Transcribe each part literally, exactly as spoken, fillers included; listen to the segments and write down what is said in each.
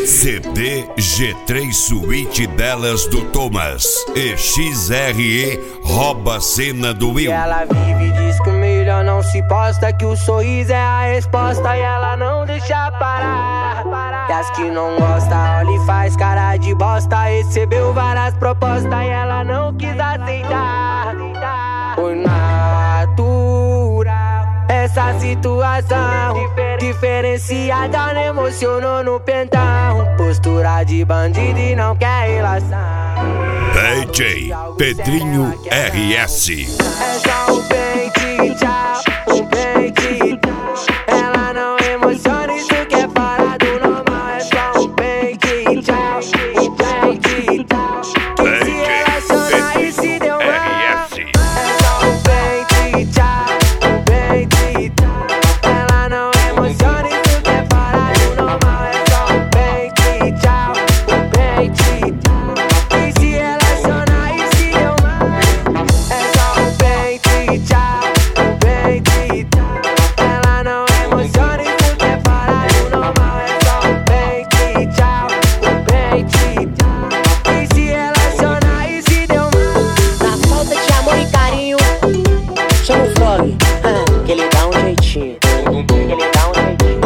C D G três Suíte delas do Thomas e X R E rouba a cena do Will. Ela vive e diz que o melhor não se posta, que o sorriso é a resposta e ela não deixa parar. E as que não gosta, olha e faz cara de bosta. Recebeu várias propostas e ela não quis aceitar. Foi natural essa situação, diferenciada, não emocionou no pentão. Postura de bandido e não quer relação. D J Pedrinho R S. É só um pente, tchau, um pente. Ela não emociona, isso que é fora do normal. É só um pente, tchau, um pente. Que se relaciona e se deu mal. É só um pente, tchau, um pente. Ela não emociona, isso que é fora do normal. É só um pente, tchau, um pente. Que se relaciona e se deu mal. É só um pente, tchau, um pente. Ela não emociona, isso que é fora do normal. É só um pente, tchau, um pente. Que se relaciona e se deu mal. Na falta de amor e carinho, chama o Frog, que ele dá um jeitinho. Que ele dá um jeitinho.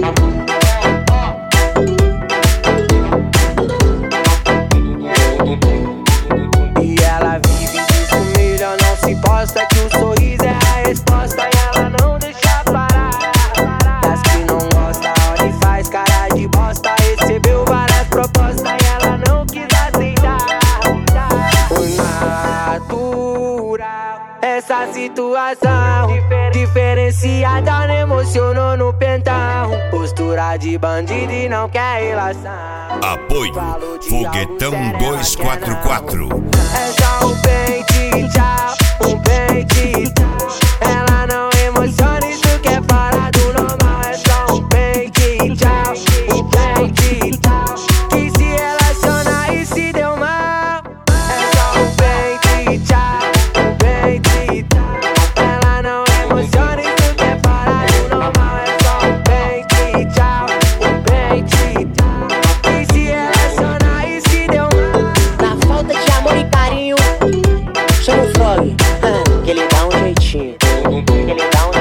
E ela vive e diz que o melhor não se posta, que o sorriso é a resposta e ela não deixa parar. E as que não gosta, olha e faz cara de bosta. Recebeu várias propostas e ela não quis aceitar. Foi natural essa situação, diferenciada, não emocionou no pentão. Postura de bandido e não quer relação. Apoio Foguetão dois quatro quatro. É só um pente, tchau, um pente. Ela não emociona, isso que é fora do normal. É só um pente, tchau, um pente. Que se relaciona e se deu mal. É só um pente, tchau, um pente. Ela não emociona, isso que é fora do normal. É só um pente, tchau, um pente. Que se relaciona e se deu mal. Na falta de amor e carinho, chama o Frog, que ele dá um jeitinho. Que ele dá um